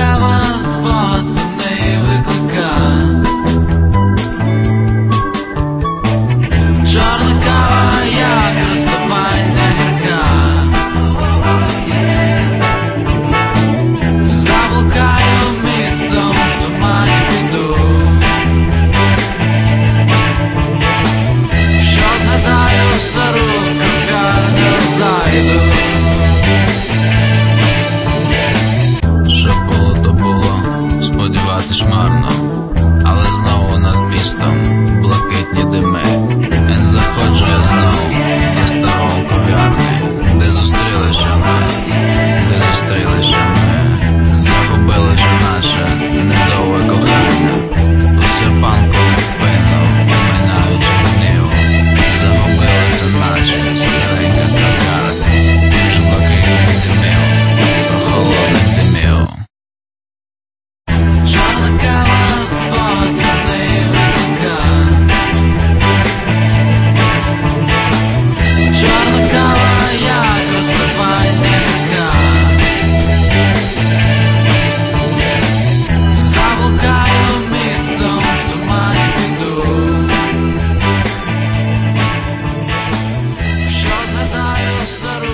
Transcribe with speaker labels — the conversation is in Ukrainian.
Speaker 1: кава спогад сумний виклика. Чорна кава, як розставання гірка. Заблукаю містом, в тумані піду. Що згадаю стару кав'ярню, зайду. Що було, то було, сподіватись марно, але знову над містом блакитні дими. Він заходжує знову до старого кав'ярні, де зустріли ще ми, загубили ще наше недовге кохання. У серпанку впинув, минаючи гнів, загубилися наче старенька кав'ярня, між блакитних димів, прохолодних димів. Чорна кава, спогад сумний виклика. Чорна кава, як розставання гірка. Заблукаю містом, в тумані піду. Що згадаю стару